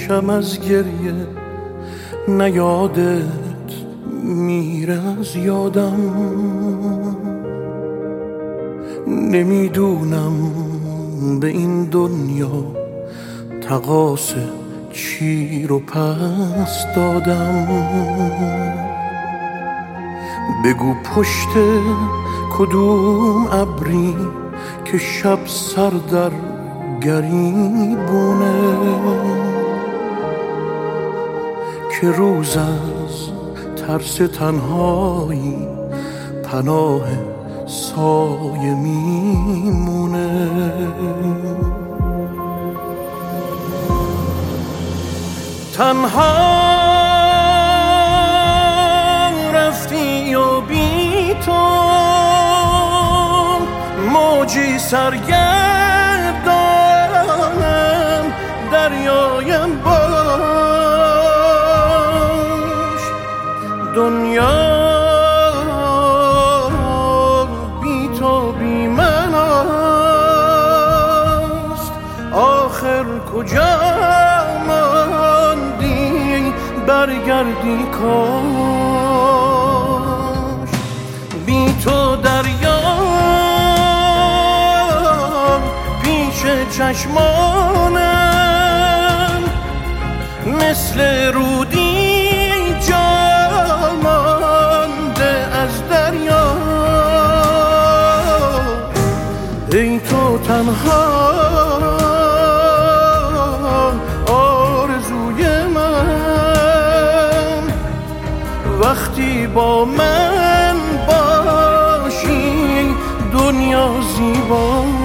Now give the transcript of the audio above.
باشم از گریه، نه یادت میره از یادم. نمیدونم به این دنیا تقاص چی رو پس دادم. بگو پشت کدوم ابری که شب سر در گریبونه، که روز از ترس تنهایی پناه سایه میمونه. تنها رفتی و بی تو موجی سرگردانم، دریایم باش. دنیا بی تو بی من است، آخر کجا ماندی برگردی کاش. بی تو دریا پیش چشمانم مثل رودی جا مانده از دریا. ای تو تنها آرزوی من، وقتی با من باشی دنیا زیبا.